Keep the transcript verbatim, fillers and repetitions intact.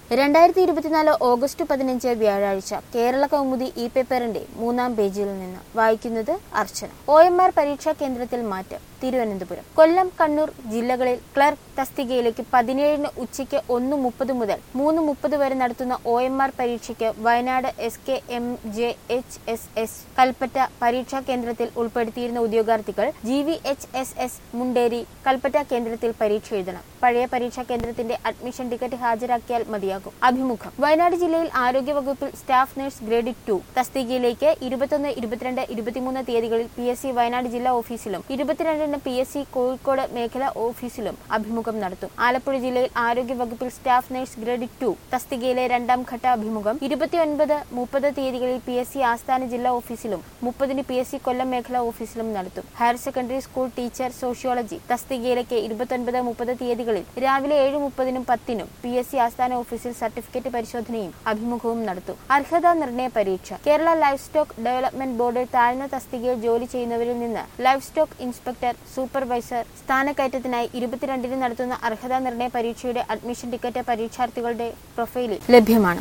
രണ്ടായിരത്തി ഇരുപത്തിനാല് ഓഗസ്റ്റ് പതിനഞ്ച് വ്യാഴാഴ്ച കേരള കൗമുദി ഇ പേപ്പറിന്റെ മൂന്നാം പേജിൽ നിന്ന് വായിക്കുന്നത് അർച്ചന. ഒ എം ആർ പരീക്ഷാ കേന്ദ്രത്തിൽ മാറ്റം. തിരുവനന്തപുരം, കൊല്ലം, കണ്ണൂർ ജില്ലകളിൽ ക്ലർക്ക് തസ്തികയിലേക്ക് പതിനേഴിന് ഉച്ചയ്ക്ക് ഒന്ന് മുപ്പത് മുതൽ മൂന്ന് മുപ്പത് വരെ നടത്തുന്ന ഒ എം ആർ പരീക്ഷയ്ക്ക് Wayanad S K M J H S S Kalpetta പരീക്ഷാ കേന്ദ്രത്തിൽ ഉൾപ്പെടുത്തിയിരുന്ന ഉദ്യോഗാർത്ഥികൾ G V H S S Munderi Kalpetta കേന്ദ്രത്തിൽ പരീക്ഷ എഴുതണം. പഴയ പരീക്ഷാ കേന്ദ്രത്തിന്റെ അഡ്മിഷൻ ടിക്കറ്റ് ഹാജരാക്കിയാൽ മതിയാകും. അഭിമുഖം. വയനാട് ജില്ലയിൽ ആരോഗ്യവകുപ്പിൽ സ്റ്റാഫ് നഴ്സ് ഗ്രേഡ് ടു തസ്തികയിലേക്ക് ഇരുപത്തൊന്ന് ഇരുപത്തിരണ്ട് ഇരുപത്തിമൂന്ന് തീയതികളിൽ പി എസ് സി വയനാട് ജില്ലാ ഓഫീസിലും ഇരുപത്തിരണ്ടിന് പി എസ് സി കോഴിക്കോട് മേഖലാ ഓഫീസിലും അഭിമുഖം നടത്തും. ആലപ്പുഴ ജില്ലയിൽ ആരോഗ്യവകുപ്പിൽ സ്റ്റാഫ് നഴ്സ് ഗ്രേഡ് ടു തസ്തികയിലെ രണ്ടാം ഘട്ട അഭിമുഖം ഇരുപത്തിയൊൻപത് മുപ്പത് തീയതികളിൽ പി എസ് സി ആസ്ഥാന ജില്ലാ ഓഫീസിലും മുപ്പതിന് പി എസ് സി കൊല്ലം മേഖലാ ഓഫീസിലും നടത്തും. Higher secondary school teacher sociology തസ്തികയിലേക്ക് ഇരുപത്തൊൻപത് മുപ്പത് തീയതികളിൽ രാവിലെ ഏഴ് മുപ്പതിനും പത്തിനും പി എസ് സി ആസ്ഥാന ഓഫീസിൽ സർട്ടിഫിക്കറ്റ് പരിശോധനയും അഭിമുഖവും നടത്തും. അർഹതാ നിർണയ പരീക്ഷ. കേരള ലൈഫ് സ്റ്റോക്ക് ഡെവലപ്മെന്റ് ബോർഡിൽ താഴ്ന്ന തസ്തികയിൽ ജോലി ചെയ്യുന്നവരിൽ നിന്ന് ലൈഫ് സ്റ്റോക്ക് ഇൻസ്പെക്ടർ സൂപ്പർവൈസർ സ്ഥാനക്കയറ്റത്തിനായി ഇരുപത്തിരണ്ടിന് നടത്തുന്ന അർഹതാ നിർണയ പരീക്ഷയുടെ അഡ്മിഷൻ ടിക്കറ്റ് പരീക്ഷാർത്ഥികളുടെ പ്രൊഫൈലിൽ ലഭ്യമാണ്.